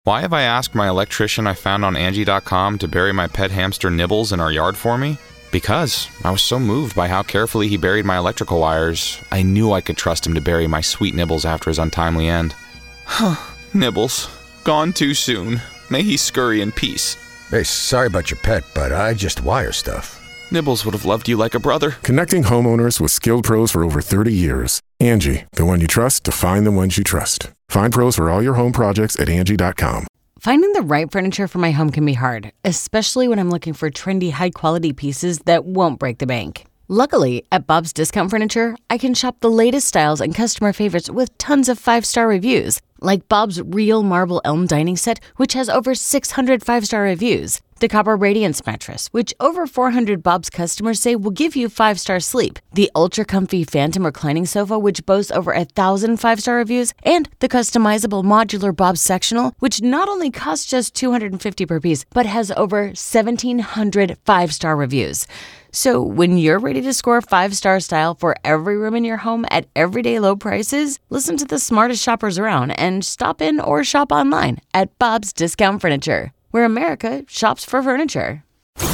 Why have I asked my electrician I found on Angie.com to bury my pet hamster Nibbles in our yard for me? Because I was so moved by how carefully he buried my electrical wires, I knew I could trust him to bury my sweet Nibbles after his untimely end. Nibbles, gone too soon. May he scurry in peace. Hey, sorry about your pet, but I just wire stuff. Nibbles would have loved you like a brother. Connecting homeowners with skilled pros for over 30 years. Angie, the one you trust to find the ones you trust. Find pros for all your home projects at Angie.com. Finding the right furniture for my home can be hard, especially when I'm looking for trendy, high-quality pieces that won't break the bank. Luckily, at Bob's Discount Furniture, I can shop the latest styles and customer favorites with tons of 5-star reviews, like Bob's Real Marble Elm Dining Set, which has over 600 5-star reviews. The Copper Radiance Mattress, which over 400 Bob's customers say will give you 5-star sleep. The Ultra Comfy Phantom Reclining Sofa, which boasts over 1,000 5-star reviews. And the customizable modular Bob's Sectional, which not only costs just $250 per piece, but has over 1,700 5-star reviews. So when you're ready to score 5-star style for every room in your home at everyday low prices, listen to the smartest shoppers around and stop in or shop online at Bob's Discount Furniture, where America shops for furniture.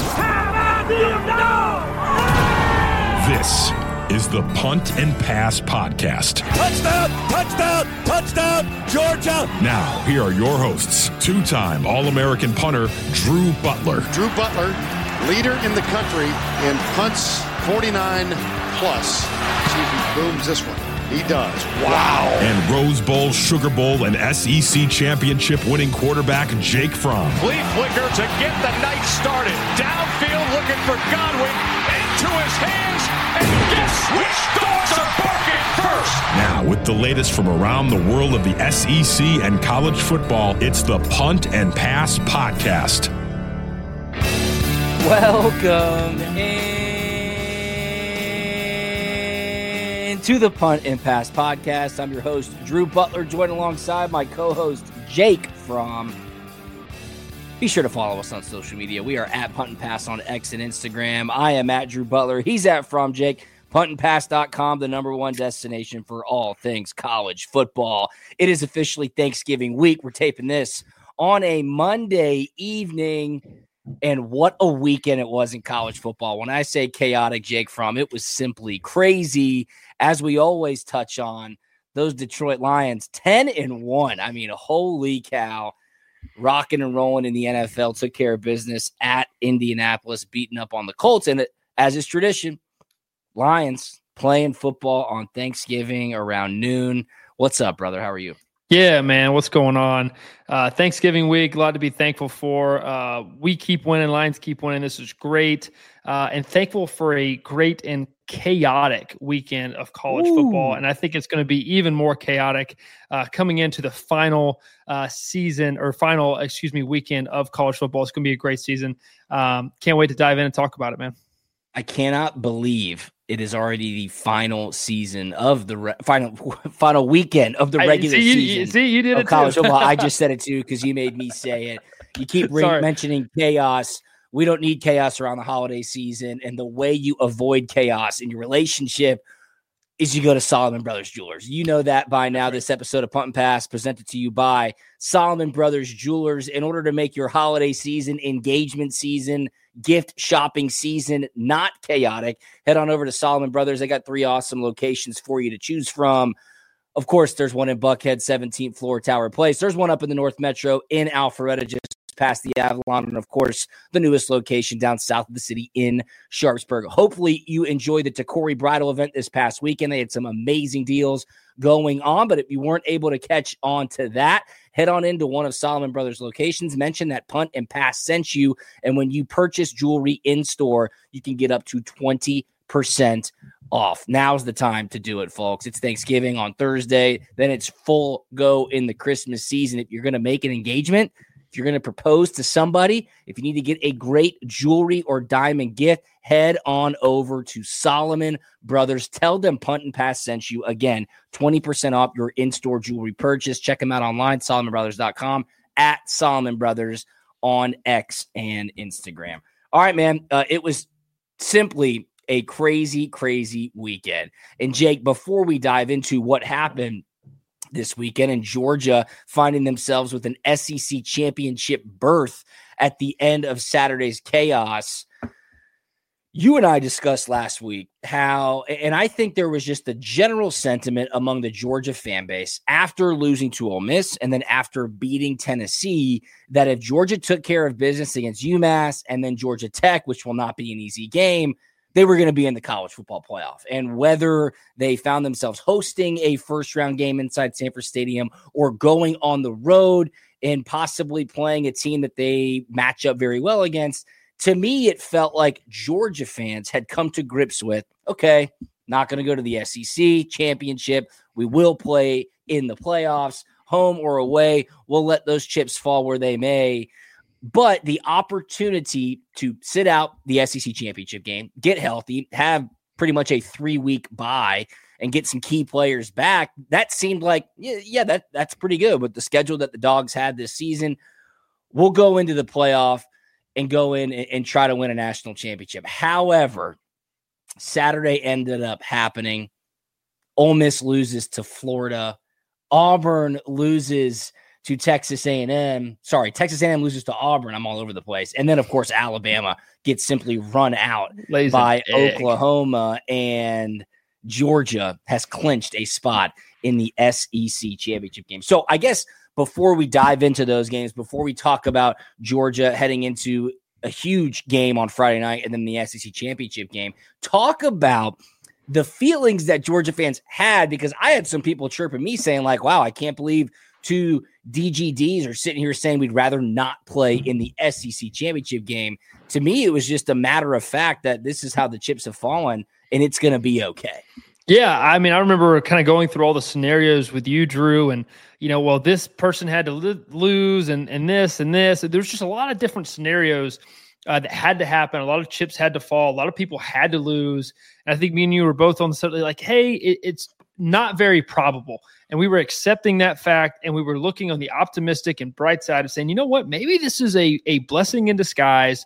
This is the Punt and Pass Podcast. Touchdown, touchdown, touchdown, Georgia. Now, here are your hosts, two-time All-American punter, Drew Butler. Drew Butler, leader in the country in punts 49 plus. See if he booms this one. He does. Wow. And Rose Bowl, Sugar Bowl, and SEC championship winning quarterback Jake Fromm. Flea flicker to get the night started. Downfield looking for Godwin. Into his hands. And guess which dogs are barking first? Now, with the latest from around the world of the SEC and college football, it's the Punt and Pass Podcast. Welcome to the Punt and Pass Podcast. I'm your host, Drew Butler, joined alongside my co-host, Jake Fromm. Be sure to follow us on social media. We are at Punt and Pass on X and Instagram. I am at Drew Butler. He's at Fromm Jake. PuntandPass.com, the number one destination for all things college football. It is officially Thanksgiving week. We're taping this on a Monday evening. And what a weekend it was in college football. When I say chaotic, Jake Fromm, it was simply crazy. As we always touch on, those Detroit Lions, 10-1. I mean, holy cow. Rocking and rolling in the NFL, took care of business at Indianapolis, beating up on the Colts. And as is tradition, Lions playing football on Thanksgiving around noon. What's up, brother? How are you? Yeah, man, what's going on? Thanksgiving week, a lot to be thankful for. We keep winning, Lions keep winning. This is great. And thankful for a great and chaotic weekend of college football. And I think it's going to be even more chaotic coming into the final weekend of college football. It's going to be a great season. Can't wait to dive in and talk about it, man. I cannot believe it is already the final season of the final weekend of the regular season. You did of it college too. football. I just said it too because you made me say it. You keep mentioning chaos. We don't need chaos around the holiday season. And the way you avoid chaos in your relationship is you go to Solomon Brothers Jewelers. You know that by now. This episode of Punt and Pass presented to you by Solomon Brothers Jewelers. In order to make your holiday season, engagement season, gift shopping season not chaotic, head on over to Solomon Brothers. They got 3 awesome locations for you to choose from. Of course, there's one in Buckhead, 17th floor, Tower Place. There's one up in the North Metro in Alpharetta, just past the Avalon, and of course, the newest location down south of the city in Sharpsburg. Hopefully, you enjoyed the Takori Bridal event this past weekend. They had some amazing deals going on, but if you weren't able to catch on to that, head on into one of Solomon Brothers locations. Mention that Punt and Pass sent you, and when you purchase jewelry in store, you can get up to 20% off. Now's the time to do it, folks. It's Thanksgiving on Thursday, then it's full go in the Christmas season. If you're going to make an engagement, if you're going to propose to somebody, if you need to get a great jewelry or diamond gift, head on over to Solomon Brothers. Tell them Punt and Pass sent you. Again, 20% off your in-store jewelry purchase. Check them out online, SolomonBrothers.com, at Solomon Brothers on X and Instagram. All right, man. It was simply a crazy, crazy weekend. And Jake, before we dive into what happened this weekend, and Georgia finding themselves with an SEC championship berth at the end of Saturday's chaos. You and I discussed last week how, and I think there was just a general sentiment among the Georgia fan base after losing to Ole Miss and then after beating Tennessee, that if Georgia took care of business against UMass and then Georgia Tech, which will not be an easy game, they were going to be in the college football playoff. And whether they found themselves hosting a first-round game inside Sanford Stadium or going on the road and possibly playing a team that they match up very well against, to me, it felt like Georgia fans had come to grips with, okay, not going to go to the SEC championship. We will play in the playoffs, home or away. We'll let those chips fall where they may. But the opportunity to sit out the SEC championship game, get healthy, have pretty much a 3-week bye, and get some key players back, that seemed like, that's pretty good. With the schedule that the Dogs had this season, we'll go into the playoff and go in and try to win a national championship. However, Saturday ended up happening. Ole Miss loses to Florida. Auburn loses to Texas A&M. Sorry, Texas A&M loses to Auburn. I'm all over the place. And then, of course, Alabama gets simply run out by Oklahoma, and Georgia has clinched a spot in the SEC championship game. So I guess before we dive into those games, before we talk about Georgia heading into a huge game on Friday night and then the SEC championship game, talk about the feelings that Georgia fans had, because I had some people chirping me saying like, wow, I can't believe two DGDs are sitting here saying we'd rather not play in the SEC championship game. To me, it was just a matter of fact that this is how the chips have fallen and it's going to be okay. Yeah, I mean, I remember kind of going through all the scenarios with you, Drew, and, well, this person had to lose and this and this. There's just a lot of different scenarios that had to happen. A lot of chips had to fall. A lot of people had to lose. And I think me and you were both on the side like, hey, it's not very probable. And we were accepting that fact, and we were looking on the optimistic and bright side of saying, you know what, maybe this is a blessing in disguise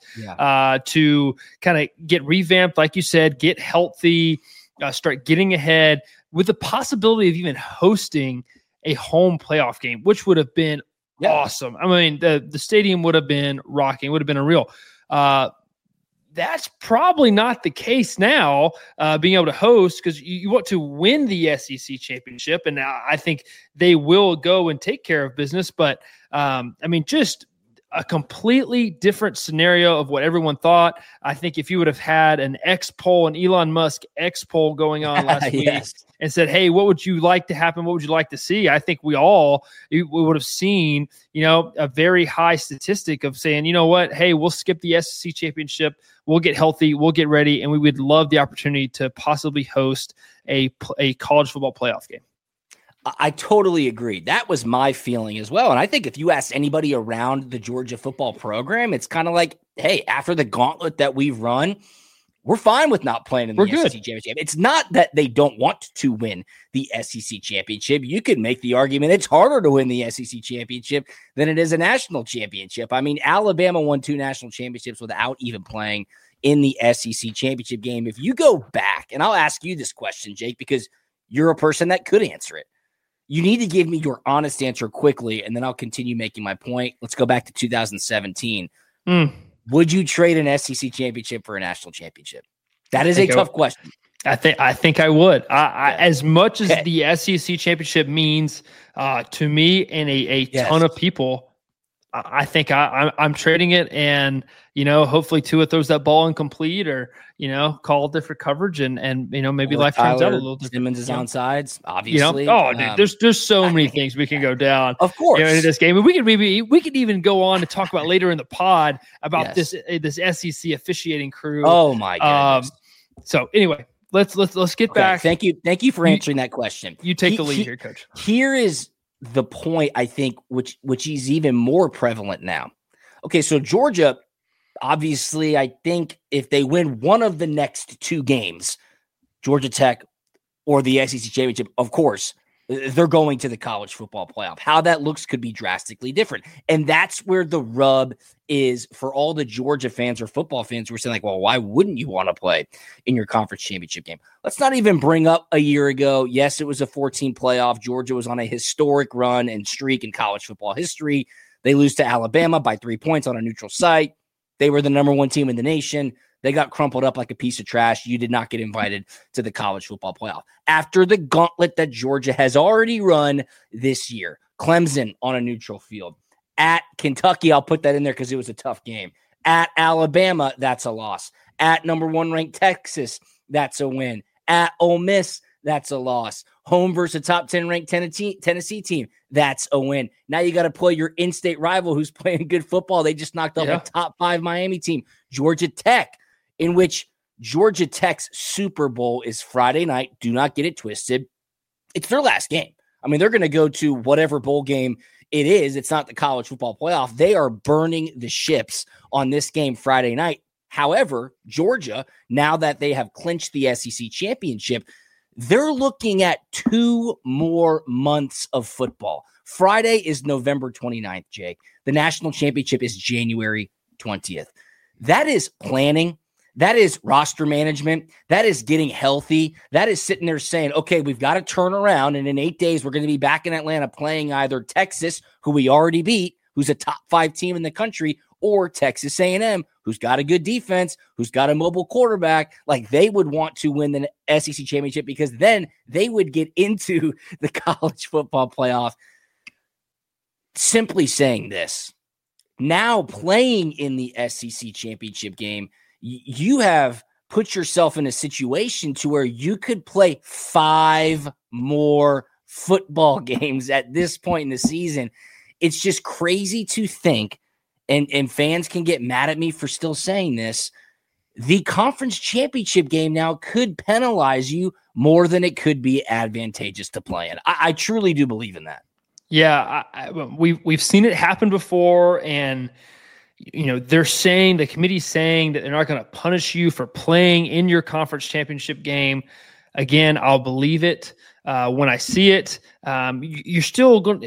to kind of get revamped, like you said, get healthy, start getting ahead with the possibility of even hosting a home playoff game, which would have been awesome. I mean, the stadium would have been rocking. It would have been unreal. That's probably not the case now, being able to host, because you want to win the SEC championship, and I think they will go and take care of business. But, I mean, just a completely different scenario of what everyone thought. I think if you would have had an X poll, an Elon Musk X poll going on last week and said, hey, what would you like to happen? What would you like to see? I think we would have seen, a very high statistic of saying, you know what, hey, we'll skip the SEC championship. We'll get healthy. We'll get ready. And we would love the opportunity to possibly host a college football playoff game. I totally agree. That was my feeling as well. And I think if you ask anybody around the Georgia football program, it's kind of like, hey, after the gauntlet that we've run, we're fine with not playing in the SEC championship. It's not that they don't want to win the SEC championship. You could make the argument it's harder to win the SEC championship than it is a national championship. I mean, Alabama won 2 national championships without even playing in the SEC championship game. If you go back, and I'll ask you this question, Jake, because you're a person that could answer it. You need to give me your honest answer quickly, and then I'll continue making my point. Let's go back to 2017. Would you trade an SEC championship for a national championship? That is a tough question. I think I would. As much as the SEC championship means to me and a ton of people, I think I'm trading it, and hopefully Tua throws that ball incomplete, or call different coverage, and maybe life turns out a little different. Simmons is on sides, obviously. Dude, there's so many things we can go down. Of course, in this game, and we could even go on to talk about later in the pod about this SEC officiating crew. Oh my goodness. So anyway, let's get back. Thank you for answering that question. You take the lead here, Coach. Here is the point, I think, which is even more prevalent now. Okay, so Georgia, obviously, I think if they win one of the next 2 games, Georgia Tech or the SEC championship, of course, they're going to the college football playoff. How that looks could be drastically different. And that's where the rub is for all the Georgia fans or football fans who are saying, like, well, why wouldn't you want to play in your conference championship game? Let's not even bring up a year ago. Yes, it was a 14 playoff. Georgia was on a historic run and streak in college football history. They lose to Alabama by 3 points on a neutral site. They were the number one team in the nation. They got crumpled up like a piece of trash. You did not get invited to the college football playoff. After the gauntlet that Georgia has already run this year, Clemson on a neutral field. At Kentucky, I'll put that in there because it was a tough game. At Alabama, that's a loss. At number 1 ranked Texas, that's a win. At Ole Miss, that's a loss. Home versus a top 10 ranked Tennessee team, that's a win. Now you got to play your in-state rival who's playing good football. They just knocked off a top 5 Miami team, Georgia Tech, in which Georgia Tech's Super Bowl is Friday night. Do not get it twisted. It's their last game. I mean, they're going to go to whatever bowl game it is. It's not the college football playoff. They are burning the ships on this game Friday night. However, Georgia, now that they have clinched the SEC championship, they're looking at 2 more months of football. Friday is November 29th, Jake. The national championship is January 20th. That is planning. That is roster management. That is getting healthy. That is sitting there saying, okay, we've got to turn around. And in 8 days, we're going to be back in Atlanta playing either Texas, who we already beat, who's a top 5 team in the country, or Texas A&M, who's got a good defense, who's got a mobile quarterback. Like, they would want to win the SEC championship because then they would get into the college football playoff. Simply saying this, now playing in the SEC championship game, you have put yourself in a situation to where you could play 5 more football games at this point in the season. It's just crazy to think, and fans can get mad at me for still saying this, the conference championship game now could penalize you more than it could be advantageous to play in. I truly do believe in that. Yeah, we've seen it happen before, and they're saying, the committee's saying that they're not going to punish you for playing in your conference championship game. Again, I'll believe it when I see it. You're still going.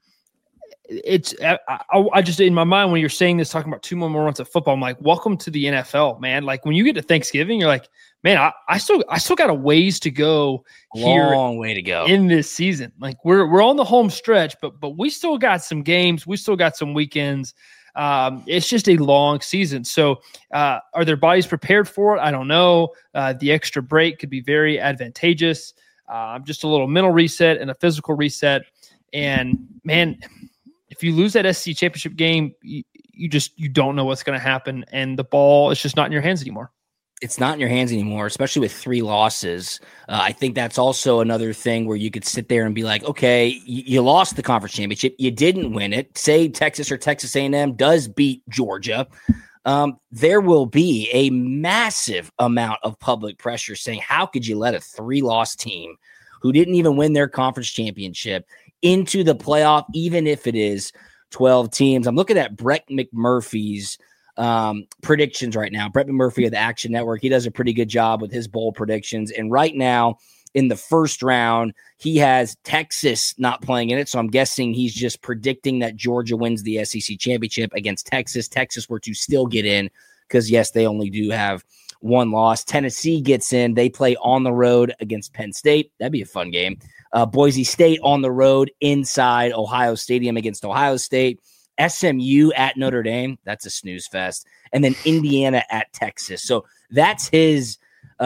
I just, in my mind, when you're saying this, talking about 2 more months of football, I'm like, welcome to the NFL, man. Like, when you get to Thanksgiving, you're like, man, I still got a ways to go here. Long way to go in this season. Like, we're on the home stretch, but we still got some games. We still got some weekends. It's just a long season. So are their bodies prepared for it? I don't know. The extra break could be very advantageous. Just a little mental reset and a physical reset. And man, if you lose that SEC championship game, you don't know what's going to happen. And the ball is just not in your hands anymore. It's not in your hands anymore, especially with 3 losses. I think that's also another thing where you could sit there and be like, okay, you lost the conference championship. You didn't win it. Say Texas or Texas A&M does beat Georgia. There will be a massive amount of public pressure saying, how could you let a 3-loss team who didn't even win their conference championship into the playoff, even if it is 12 teams? I'm looking at Brett McMurphy's predictions right now. Brett McMurphy of the Action Network, he does a pretty good job with his bowl predictions. And right now, in the first round, he has Texas not playing in it. So I'm guessing he's just predicting that Georgia wins the SEC championship against Texas. Texas were to still get in because, yes, they only do have 1 loss. Tennessee gets in. They play on the road against Penn State. That'd be a fun game. Boise State on the road inside Ohio Stadium against Ohio State. SMU at Notre Dame. That's a snooze fest. And then Indiana at Texas. So that's his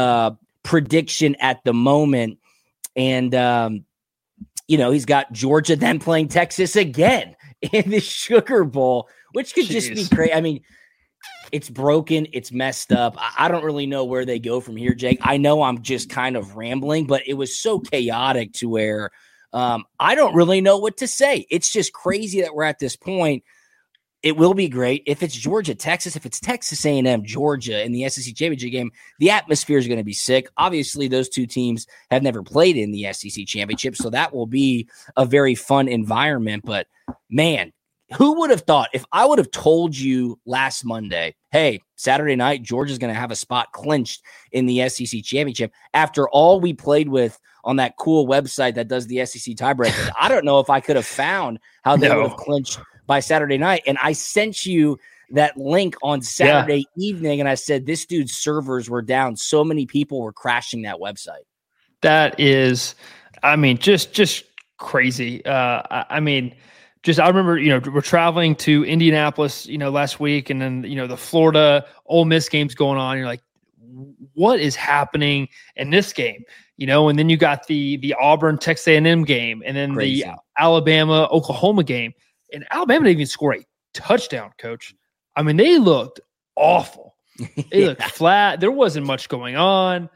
prediction at the moment. And, he's got Georgia then playing Texas again in the Sugar Bowl, which could just be crazy. I mean, it's broken. It's messed up. I don't really know where they go from here, Jake. I know I'm just kind of rambling, but it was so chaotic to where I don't really know what to say. It's just crazy that we're at this point. It will be great if it's Georgia, Texas. If it's Texas A&M, Georgia in the SEC championship game, the atmosphere is going to be sick. Obviously, those 2 teams have never played in the SEC championship, so that will be a very fun environment. But, man, Who would have thought, if I would have told you last Monday, hey, Saturday night, Georgia's going to have a spot clinched in the SEC championship after all we played with on that cool website that does the SEC tiebreakers? I don't know if I could have found how they would have clinched by Saturday night. And I sent you that link on Saturday evening, and I said, this dude's servers were down. So many people were crashing that website. That is, I mean, just crazy. I remember, we're traveling to Indianapolis, last week, and then, the Florida Ole Miss game's going on. You're like, what is happening in this game? And then you got the Auburn Texas A&M game, and then the Alabama Oklahoma game, and Alabama didn't even score a touchdown, Coach. I mean, they looked awful. They looked flat. There wasn't much going on.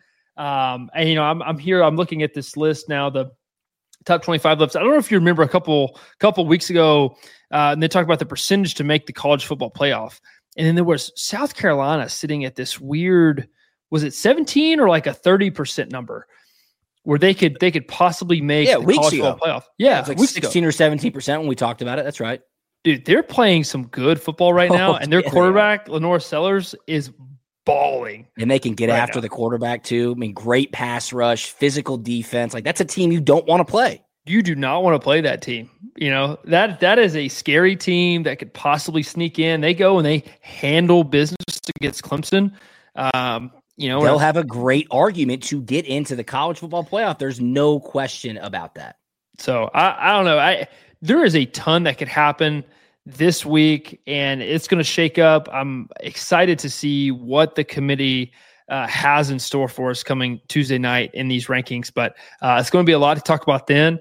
I'm here. I'm looking at this list now. The top 25 lists. I don't know if you remember a couple weeks ago, and they talked about the percentage to make the college football playoff. And then there was South Carolina sitting at this weird, was it 17 or like a 30% number where they could possibly make the college football playoff? Yeah, it was like 16 or 17% when we talked about it. That's right. Dude, they're playing some good football right now, and their quarterback, Lenore Sellers, is balling. And they can get after the quarterback too. I mean, great pass rush, physical defense. Like, that's a team you don't want to play. You do not want to play that team. That is a scary team that could possibly sneak in. They go and they handle business against Clemson. They'll have a great argument to get into the college football playoff. There's no question about that. So I don't know. There is a ton that could happen this week, and it's going to shake up. I'm excited to see what the committee has in store for us coming Tuesday night in these rankings. But it's going to be a lot to talk about then.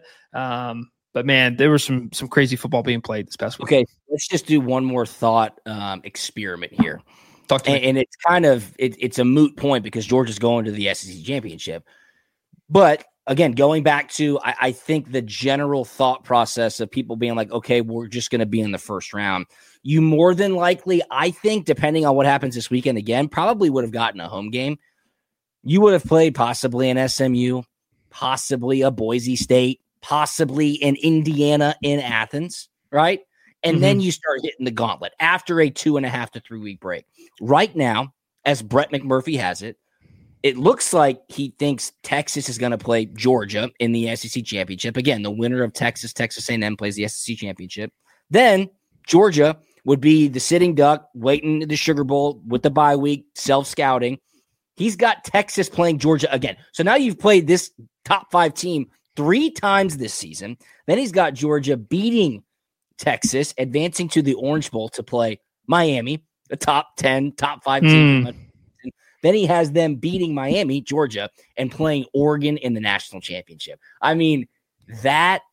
But man, there was some crazy football being played this past week. Okay, let's just do one more thought experiment here. Talk to me. And it's kind of it's a moot point because Georgia's going to the SEC championship. But again, going back to, I think the general thought process of people being like, okay, we're just going to be in the first round. You more than likely, I think, depending on what happens this weekend again, probably would have gotten a home game. You would have played possibly an SMU, possibly a Boise State, possibly an Indiana in Athens, right? And then you start hitting the gauntlet after a 2.5 to 3 week break. Right now, as Brett McMurphy has it, it looks like he thinks Texas is going to play Georgia in the SEC championship. Again, the winner of Texas A&M plays the SEC championship. Then Georgia would be the sitting duck, waiting in the Sugar Bowl with the bye week, self-scouting. He's got Texas playing Georgia again. So now you've played this top 5 team 3 times this season. Then he's got Georgia beating Texas, advancing to the Orange Bowl to play Miami, the top 10, top 5 team. Then he has them beating Miami, Georgia, and playing Oregon in the national championship. I mean, that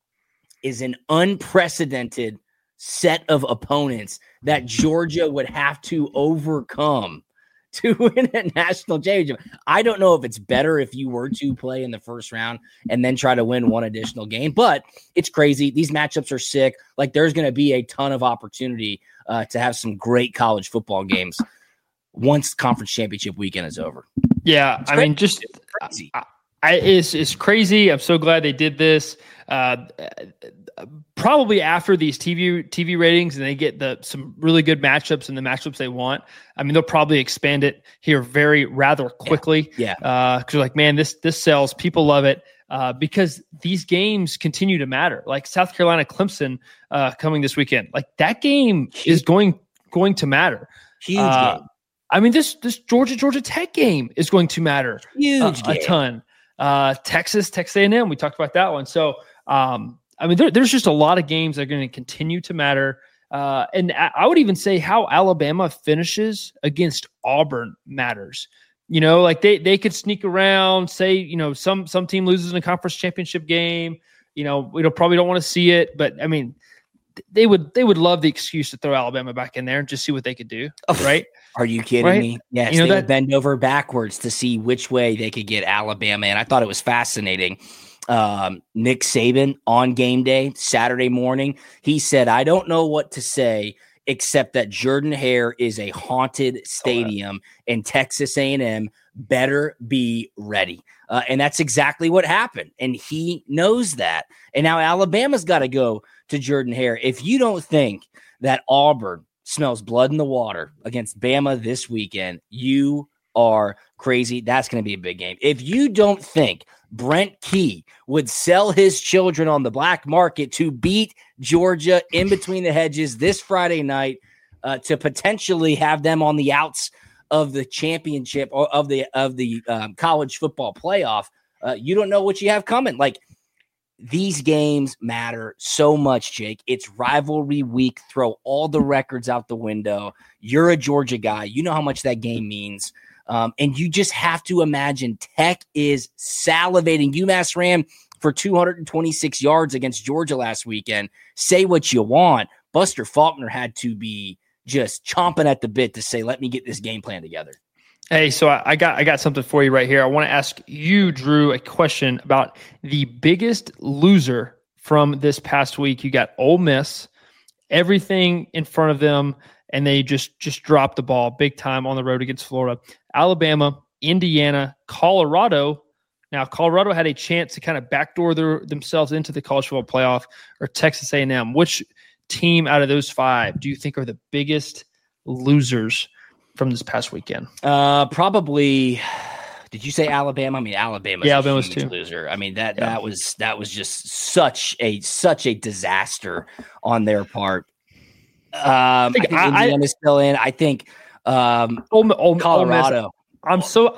is an unprecedented set of opponents that Georgia would have to overcome to win a national championship. I don't know if it's better if you were to play in the first round and then try to win one additional game, but it's crazy. These matchups are sick. Like, there's going to be a ton of opportunity to have some great college football games once conference championship weekend is over. Yeah, I mean, just crazy. It's crazy. I'm so glad they did this. Probably after these TV ratings and they get some really good matchups and the matchups they want, I mean, they'll probably expand it here rather quickly. Yeah. Because you're like, man, this sells. People love it because these games continue to matter. Like South Carolina Clemson coming this weekend. Like, that game is going to matter. Huge game. I mean, this Georgia Tech game is going to matter a ton. Texas A&M, we talked about that one. So, I mean, there's just a lot of games that are going to continue to matter. And I would even say how Alabama finishes against Auburn matters. Like they could sneak around, say, some team loses in a conference championship game. We probably don't want to see it, but I mean, they would love the excuse to throw Alabama back in there and just see what they could do, right? Are you kidding me? Yes, they would bend over backwards to see which way they could get Alabama. And I thought it was fascinating. Nick Saban on game day, Saturday morning, he said, I don't know what to say except that Jordan-Hare is a haunted stadium and Texas A&M better be ready. And that's exactly what happened. And he knows that. And now Alabama's got to go to Jordan-Hare. If you don't think that Auburn smells blood in the water against Bama this weekend, you are crazy. That's going to be a big game. If you don't think Brent Key would sell his children on the black market to beat Georgia in between the hedges this Friday night, to potentially have them on the outs of the championship or of the college football playoff, you don't know what you have coming. Like, these games matter so much, Jake. It's rivalry week. Throw all the records out the window. You're a Georgia guy. You know how much that game means. And you just have to imagine Tech is salivating. UMass ran for 226 yards against Georgia last weekend. Say what you want. Buster Faulkner had to be just chomping at the bit to say, let me get this game plan together. Hey, so I got something for you right here. I want to ask you, Drew, a question about the biggest loser from this past week. You got Ole Miss, everything in front of them, and they just dropped the ball big time on the road against Florida. Alabama, Indiana, Colorado. Now, Colorado had a chance to kind of backdoor themselves into the college football playoff, or Texas A&M. Which team out of those five do you think are the biggest losers from this past weekend? Probably. Did you say Alabama? I mean, Alabama's a huge loser. I mean, that was just such a disaster on their part. I think Indiana's still in. I think Colorado. I'm so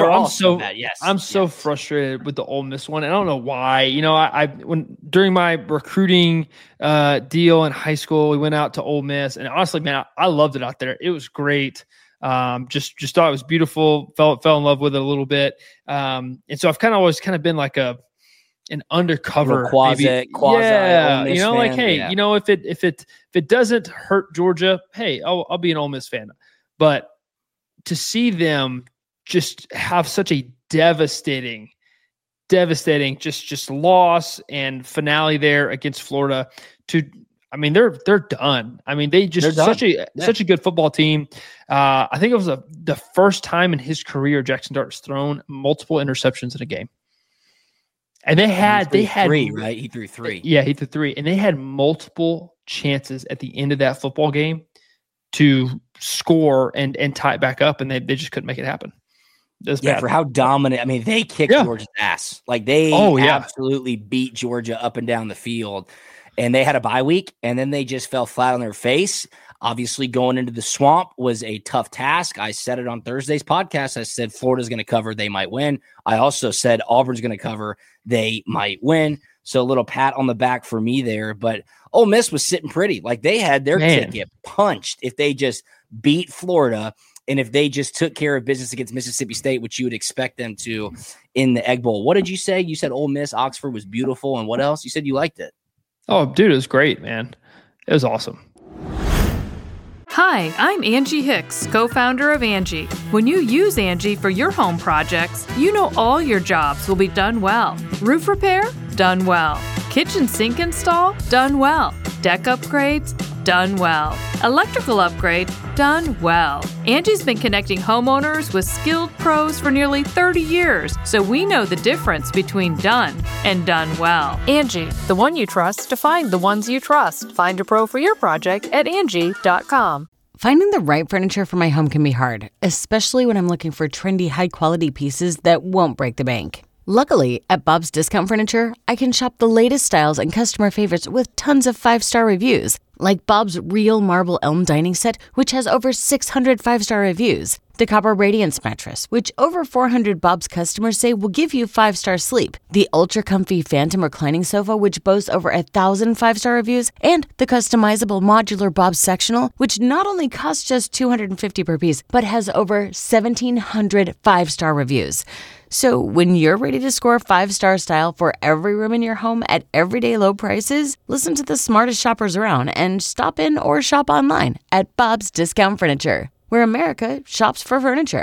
frustrated with the Ole Miss one. I don't know why. You know, when during my recruiting deal in high school, we went out to Ole Miss, and honestly, man, I loved it out there. It was great. Just thought it was beautiful. Fell in love with it a little bit. And so I've always been like an undercover quasi, you know, like, hey, you know, if it doesn't hurt Georgia, hey, I'll be an Ole Miss fan. But to see them just have such a devastating just loss and finale there against Florida, they're done. I mean, they just such a good football team. I think it was the first time in his career Jackson Dart's thrown multiple interceptions in a game. And they had three, right? He threw three. Yeah, he threw three. And they had multiple chances at the end of that football game to score and tie it back up, and they just couldn't make it happen. Yeah, for how dominant. I mean, they kicked Georgia's ass. Like, they absolutely beat Georgia up and down the field. And they had a bye week, and then they just fell flat on their face. Obviously, going into the swamp was a tough task. I said it on Thursday's podcast. I said Florida's going to cover. They might win. I also said Auburn's going to cover. They might win. So a little pat on the back for me there. But Ole Miss was sitting pretty. Like, they had their ticket punched if they just beat Florida and if they just took care of business against Mississippi State, which you would expect them to in the Egg Bowl. What did you say? You said Ole Miss, Oxford was beautiful. And what else? You said you liked it. Oh, dude, it was great, man. It was awesome. Hi, I'm Angie Hicks, co-founder of Angie. When you use Angie for your home projects, you know all your jobs will be done well. Roof repair? Done well. Kitchen sink install? Done well. Deck upgrades? Done well. Electrical upgrade? Done well. Angie's been connecting homeowners with skilled pros for nearly 30 years, so we know the difference between done and done well. Angie, the one you trust to find the ones you trust. Find a pro for your project at Angie.com. Finding the right furniture for my home can be hard, especially when I'm looking for trendy, high-quality pieces that won't break the bank. Luckily, at Bob's Discount Furniture, I can shop the latest styles and customer favorites with tons of 5-star reviews, like Bob's Real Marble Elm Dining Set, which has over 600 5-star reviews. The Copper Radiance Mattress, which over 400 Bob's customers say will give you 5-star sleep. The Ultra Comfy Phantom Reclining Sofa, which boasts over 1,000 5-star reviews. And the customizable modular Bob's Sectional, which not only costs just $250 per piece, but has over 1,700 5-star reviews. So when you're ready to score 5-star style for every room in your home at everyday low prices, listen to the smartest shoppers around and stop in or shop online at Bob's Discount Furniture, where America shops for furniture.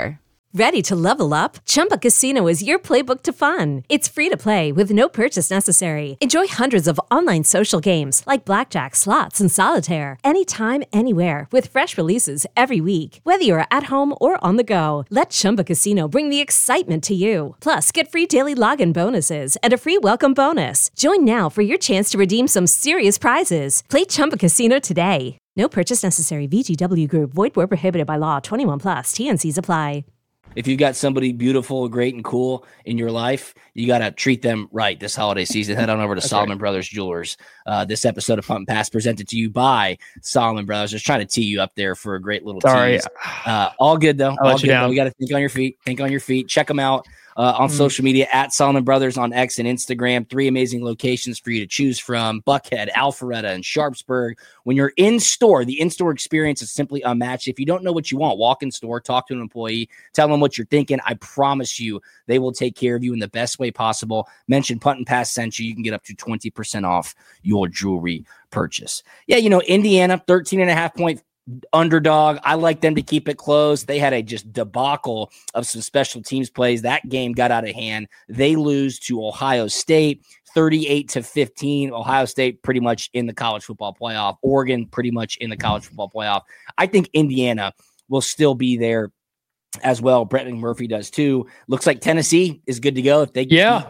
Ready to level up? Chumba Casino is your playbook to fun. It's free to play with no purchase necessary. Enjoy hundreds of online social games like blackjack, slots, and solitaire anytime, anywhere with fresh releases every week. Whether you're at home or on the go, let Chumba Casino bring the excitement to you. Plus, get free daily login bonuses and a free welcome bonus. Join now for your chance to redeem some serious prizes. Play Chumba Casino today. No purchase necessary. VGW Group. Void where prohibited by law. 21 plus. T&Cs apply. If you've got somebody beautiful, great, and cool in your life, you got to treat them right this holiday season. Head on over to Solomon Brothers Jewelers. This episode of Punt and Pass presented to you by Solomon Brothers. Just trying to tee you up there for a great little tease. All good, though. All good, though. You got to think on your feet. Think on your feet. Check them out on social media at Solomon Brothers on X and Instagram. 3 amazing locations for you to choose from: Buckhead, Alpharetta, and Sharpsburg. When you're in store, the in-store experience is simply unmatched. If you don't know what you want, walk in store, talk to an employee, tell them what you're thinking. I promise you they will take care of you in the best way possible. Mention Punt and Pass sent you. You can get up to 20% off your jewelry purchase. Yeah, Indiana, 13.5-point underdog. I like them to keep it close. They had a just debacle of some special teams plays. That game got out of hand. They lose to Ohio State 38-15. Ohio State pretty much in the college football playoff. Oregon pretty much in the college football playoff. I think Indiana will still be there as well. Brett McMurphy does too. Looks like Tennessee is good to go. If they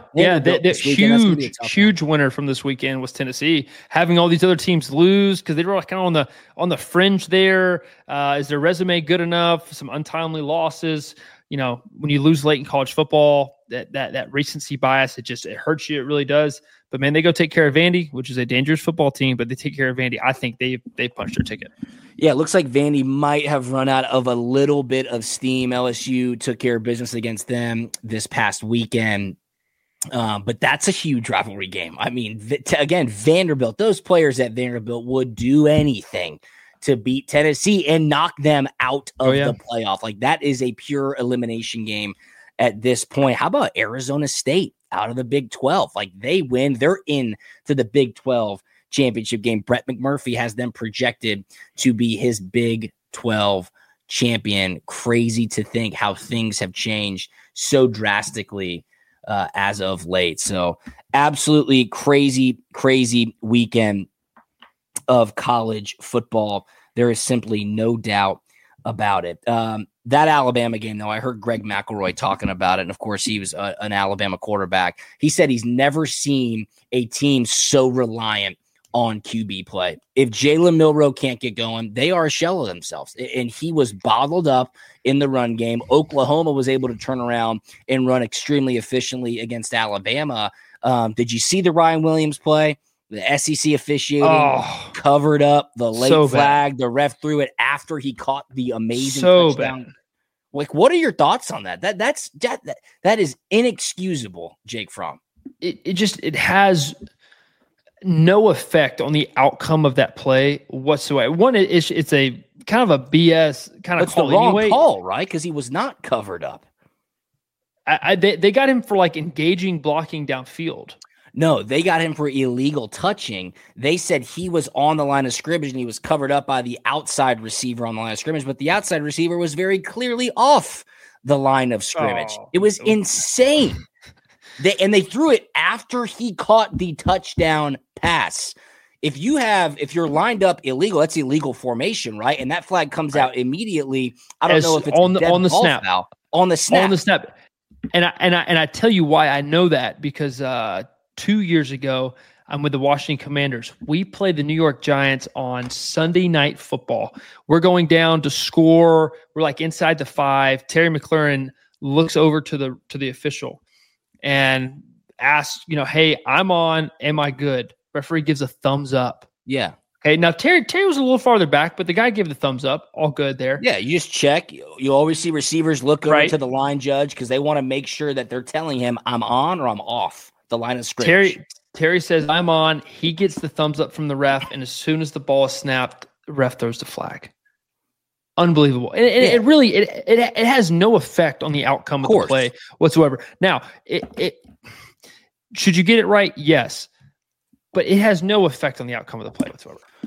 huge winner from this weekend was Tennessee. Having all these other teams lose because they were kind of on the fringe there. Is their resume good enough? Some untimely losses. When you lose late in college football, that recency bias, it hurts you. It really does. But man, they go take care of Vandy, which is a dangerous football team, but they take care of Vandy. I think they punched their ticket. Yeah, it looks like Vandy might have run out of a little bit of steam. LSU took care of business against them this past weekend. But that's a huge rivalry game. I mean, again, Vanderbilt, those players at Vanderbilt would do anything to beat Tennessee and knock them out of the playoff. Like, that is a pure elimination game at this point. How about Arizona State out of the Big 12? Like, they win. They're in to the Big 12 championship game. Brett McMurphy has them projected to be his Big 12 champion. Crazy to think how things have changed so drastically as of late. So absolutely crazy weekend of college football. There is simply no doubt about it. That Alabama game, though, I heard Greg McElroy talking about it. And of course, he was an Alabama quarterback. He said he's never seen a team so reliant on QB play. If Jalen Milroe can't get going, they are a shell of themselves. And he was bottled up in the run game. Oklahoma was able to turn around and run extremely efficiently against Alabama. Did you see the Ryan Williams play? The SEC officiating covered up the late flag. The ref threw it after he caught the amazing touchdown. Bad. Like, what are your thoughts on that? That is inexcusable, Jake Fromm. It has no effect on the outcome of that play whatsoever. One, it's a kind of a BS kind of call. It's the wrong call, right? Because he was not covered up. They got him for like engaging blocking downfield. No, they got him for illegal touching. They said he was on the line of scrimmage and he was covered up by the outside receiver on the line of scrimmage, but the outside receiver was very clearly off the line of scrimmage. It was insane. They threw it after he caught the touchdown pass. If you're lined up illegal, that's illegal formation, right? And that flag comes out immediately. I don't know if it's on the snap. Foul. On the snap. And I tell you why I know that, because 2 years ago, I'm with the Washington Commanders. We played the New York Giants on Sunday Night Football. We're going down to score. We're like inside the 5. Terry McLaurin looks over to the official and asks, hey, I'm on. Am I good? Referee gives a thumbs up. Yeah. Okay. Now Terry was a little farther back, but the guy gave the thumbs up. All good there. Yeah. You just check. You always see receivers look over to the line judge because they want to make sure that they're telling him I'm on or I'm off the line of scrimmage. Terry says I'm on. He gets the thumbs up from the ref, and as soon as the ball is snapped, the ref throws the flag. Unbelievable. And it really has no effect on the outcome of the play whatsoever. Now, it should you get it right? Yes. But it has no effect on the outcome of the play whatsoever.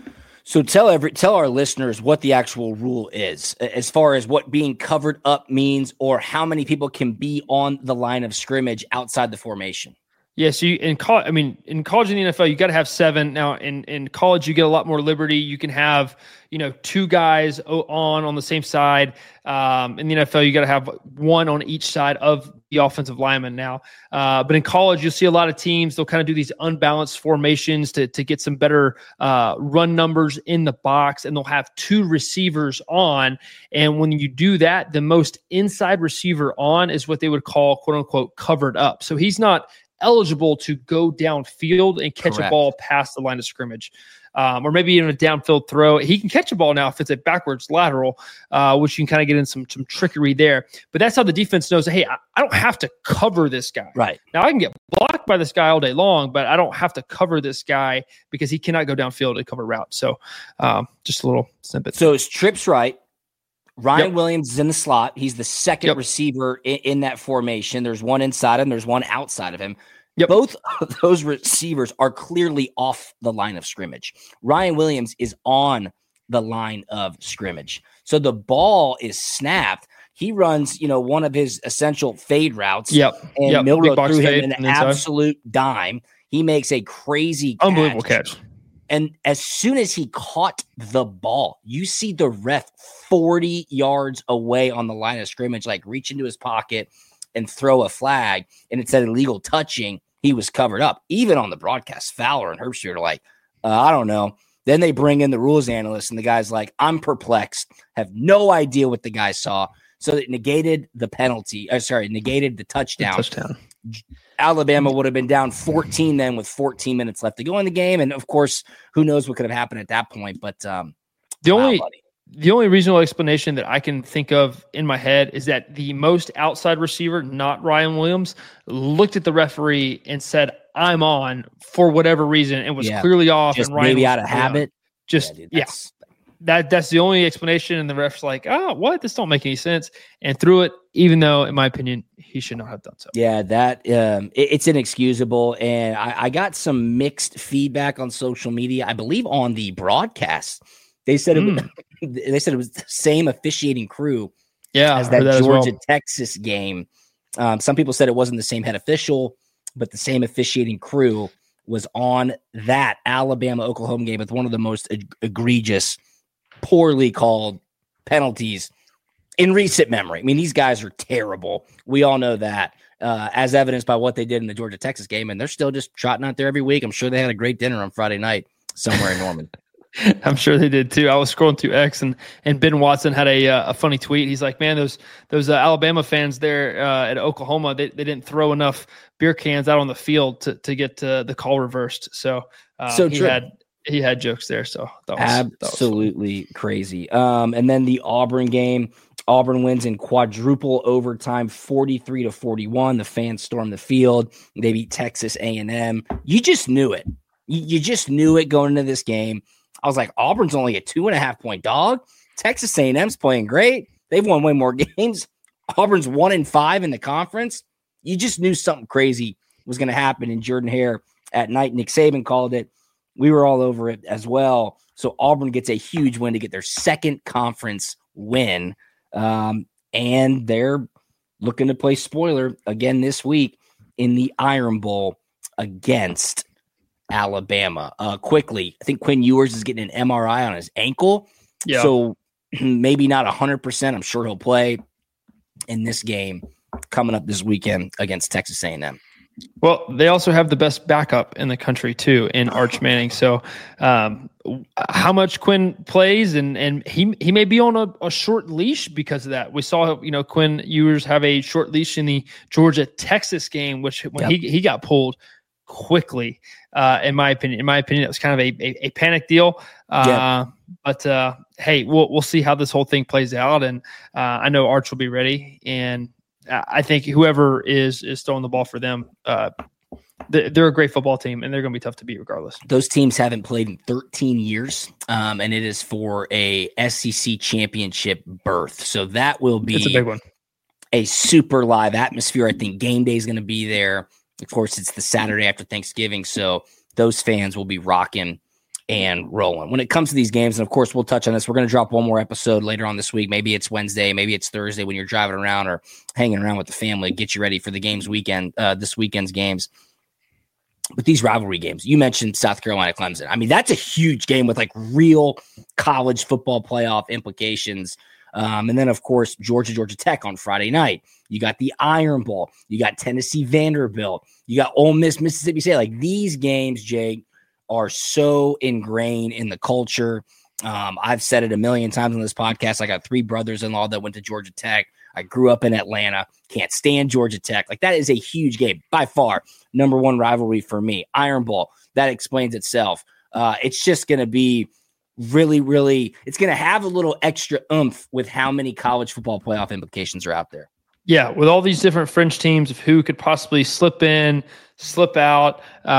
So tell our listeners what the actual rule is as far as what being covered up means, or how many people can be on the line of scrimmage outside the formation. Yeah, so in college and the NFL, you got to have 7. Now, in college, you get a lot more liberty. You can have, 2 guys on the same side. In the NFL, you got to have 1 on each side of the offensive lineman now. But in college, you'll see a lot of teams, they'll kind of do these unbalanced formations to get some better run numbers in the box, and they'll have 2 receivers on. And when you do that, the most inside receiver on is what they would call, quote unquote, covered up. So he's not eligible to go downfield and catch a ball past the line of scrimmage, or maybe even a downfield throw. He can catch a ball now if it's a backwards lateral, which you can kind of get in some trickery there. But that's how the defense knows, hey, I don't have to cover this guy. Right. Now I can get blocked by this guy all day long, but I don't have to cover this guy because he cannot go downfield and cover routes. So just a little snippet. So it's trips right. Ryan Williams is in the slot. He's the second receiver in that formation. There's 1 inside him. There's 1 outside of him. Both of those receivers are clearly off the line of scrimmage. Ryan Williams is on the line of scrimmage. So the ball is snapped. He runs, one of his essential fade routes. And Milroe threw him an absolute dime. He makes a crazy unbelievable catch. And as soon as he caught the ball, you see the ref 40 yards away on the line of scrimmage, like reach into his pocket and throw a flag. And it said illegal touching. He was covered up. Even on the broadcast, Fowler and Herbstreit are like, I don't know. Then they bring in the rules analyst, and the guy's like, I'm perplexed, have no idea what the guy saw. So it negated the penalty. Negated the touchdown. Alabama would have been down 14 then with 14 minutes left to go in the game. And of course, who knows what could have happened at that point. But the only reasonable explanation that I can think of in my head is that the most outside receiver, not Ryan Williams, looked at the referee and said, I'm on for whatever reason, and was clearly off. Just and Ryan maybe out of habit. That's the only explanation. And the ref's like, what? This don't make any sense. And threw it, even though, in my opinion, he should not have done so. Yeah, that it's inexcusable. And I got some mixed feedback on social media. I believe on the broadcast, they said it was the same officiating crew as that Georgia-Texas game. Some people said it wasn't the same head official, but the same officiating crew was on that Alabama-Oklahoma game with one of the most egregious, poorly called penalties in recent memory. I mean, these guys are terrible. We all know that, as evidenced by what they did in the Georgia-Texas game, and they're still just trotting out there every week. I'm sure they had a great dinner on Friday night somewhere in Norman. I'm sure they did too. I was scrolling through X, and Ben Watson had a funny tweet. He's like, man, those Alabama fans there at Oklahoma, they didn't throw enough beer cans out on the field to get the call reversed. So he had jokes there. So that was absolutely crazy. And then the Auburn game, Auburn wins in quadruple overtime, 43-41. The fans stormed the field. They beat Texas A&M. You just knew it. You just knew it going into this game. I was like, Auburn's only a 2.5-point dog. Texas A&M's playing great. They've won way more games. Auburn's 1-5 in the conference. You just knew something crazy was going to happen in Jordan-Hare at night. Nick Saban called it. We were all over it as well. So Auburn gets a huge win to get their second conference win. And they're looking to play spoiler again this week in the Iron Bowl against Alabama. Quickly, I think Quinn Ewers is getting an MRI on his ankle. Yeah. So maybe not 100%. I'm sure he'll play in this game coming up this weekend against Texas A&M. Well, they also have the best backup in the country too, in Arch Manning. So how much Quinn plays, and he may be on a short leash because of that. We saw, Quinn Ewers have a short leash in the Georgia-Texas game, which when he got pulled quickly, in my opinion, it was kind of a panic deal. But hey, we'll see how this whole thing plays out. And I know Arch will be ready, and I think whoever is throwing the ball for them, they're a great football team, and they're going to be tough to beat regardless. Those teams haven't played in 13 years, and it is for a SEC championship berth. So that will be a big one. A super live atmosphere. I think game day is going to be there. Of course, it's the Saturday after Thanksgiving, so those fans will be rocking and rolling. When it comes to these games, and of course we'll touch on this, we're going to drop one more episode later on this week. Maybe it's Wednesday, maybe it's Thursday when you're driving around or hanging around with the family, get you ready for the games this weekend's games. But these rivalry games, you mentioned South Carolina, Clemson. I mean, that's a huge game with like real college football playoff implications. And then, of course, Georgia Tech on Friday night. You got the Iron Bowl. You got Tennessee Vanderbilt. You got Ole Miss, Mississippi State. Like these games, Jake, are so ingrained in the culture. I've said it a million times on this podcast. I got 3 brothers-in-law that went to Georgia Tech. I grew up in Atlanta. Can't stand Georgia Tech. Like that is a huge game. By far, number 1 rivalry for me. Iron Bowl. That explains itself. It's just going to be really, really, it's going to have a little extra oomph with how many college football playoff implications are out there. Yeah, with all these different fringe teams of who could possibly slip in, slip out,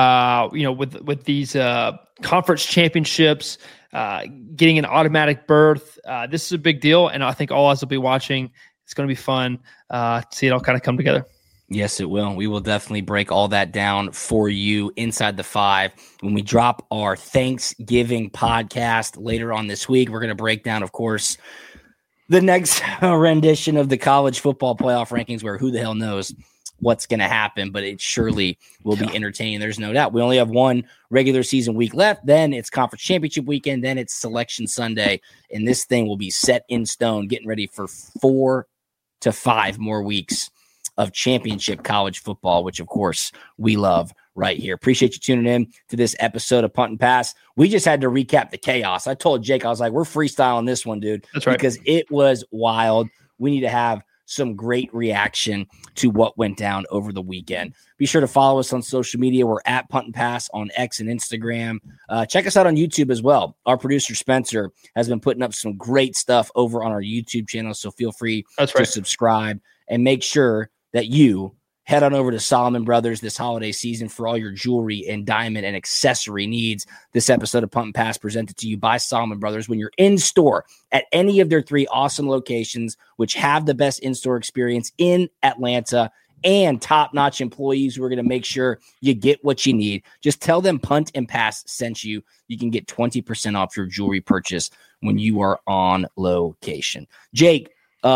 with these conference championships, getting an automatic berth. This is a big deal, and I think all of us will be watching. It's going to be fun to see it all kind of come together. Yes, it will. We will definitely break all that down for you inside the 5. When we drop our Thanksgiving podcast later on this week, we're going to break down, of course, the next rendition of the college football playoff rankings, where who the hell knows what's going to happen, but it surely will be entertaining. There's no doubt. We only have one regular season week left. Then it's conference championship weekend. Then it's selection Sunday. And this thing will be set in stone, getting ready for 4 to 5 more weeks of championship college football, which of course we love right here. Appreciate you tuning in to this episode of Punt and Pass. We just had to recap the chaos. I told Jake, I was like, we're freestyling this one, dude. That's right. Because it was wild. We need to have some great reaction to what went down over the weekend. Be sure to follow us on social media. We're at Punt and Pass on X and Instagram. Check us out on YouTube as well. Our producer, Spencer, has been putting up some great stuff over on our YouTube channel, so feel free to subscribe and make sure that you head on over to Solomon Brothers this holiday season for all your jewelry and diamond and accessory needs. This episode of Punt and Pass presented to you by Solomon Brothers. When you're in store at any of their 3 awesome locations, which have the best in-store experience in Atlanta and top-notch employees who are going to make sure you get what you need, just tell them Punt and Pass sent you. You can get 20% off your jewelry purchase when you are on location. Jake,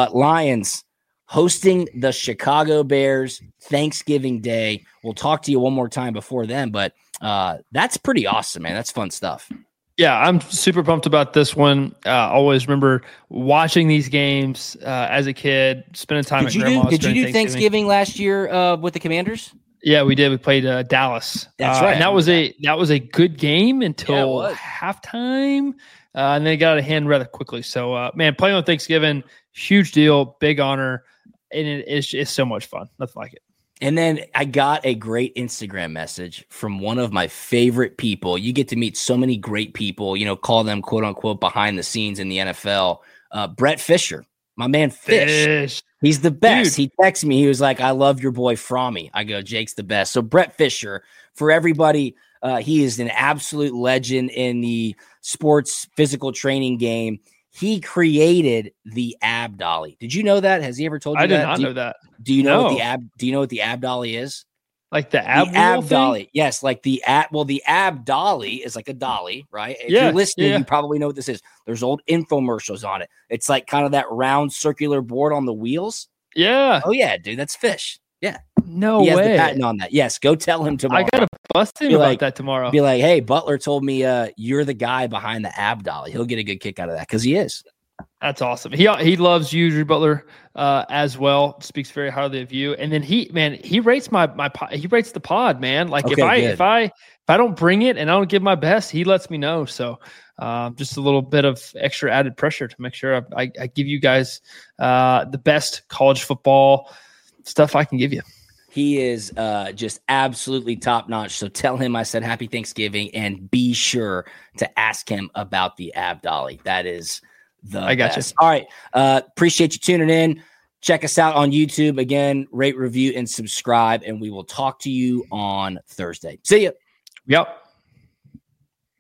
Lions hosting the Chicago Bears Thanksgiving Day. We'll talk to you one more time before then, but that's pretty awesome, man. That's fun stuff. Yeah, I'm super pumped about this one. Always remember watching these games as a kid, spending time at grandma's. Did you do Thanksgiving last year with the Commanders? Yeah, we did. We played Dallas. That's right. And that was a good game until halftime, and then it got out of hand rather quickly. So, man, playing on Thanksgiving, huge deal, big honor. And it's so much fun. Nothing like it. And then I got a great Instagram message from one of my favorite people. You get to meet so many great people, call them quote unquote behind the scenes in the NFL. Brett Fisher, my man Fish. He's the best. Dude. He texted me. He was like, I love your boy Frommy. I go, Jake's the best. So Brett Fisher, for everybody, he is an absolute legend in the sports physical training game. He created the ab dolly. Did you know that? Has he ever told you that? I did not know that. Do you know what the ab? Do you know what the ab dolly is? Like the ab dolly? Yes, like the ab. Well, the ab dolly is like a dolly, right? If you're listening, you probably know what this is. There's old infomercials on it. It's like kind of that round circular board on the wheels. Yeah. Oh yeah, dude, that's Fish. Yeah. No he has way. the patent on that. Yes, go tell him tomorrow. I gotta bust him about that tomorrow. Be like, hey, Butler told me you're the guy behind the ab dolly. He'll get a good kick out of that because he is. That's awesome. He loves you, Drew Butler, as well. Speaks very highly of you. And then he rates he rates the pod, man. Like if I don't bring it and I don't give my best, he lets me know. So just a little bit of extra added pressure to make sure I give you guys the best college football stuff I can give you. He is just absolutely top notch. So tell him I said happy Thanksgiving and be sure to ask him about the ab dolly. That is I got you. All right. Appreciate you tuning in. Check us out on YouTube. Again, rate, review, and subscribe, and we will talk to you on Thursday. See ya. Yep.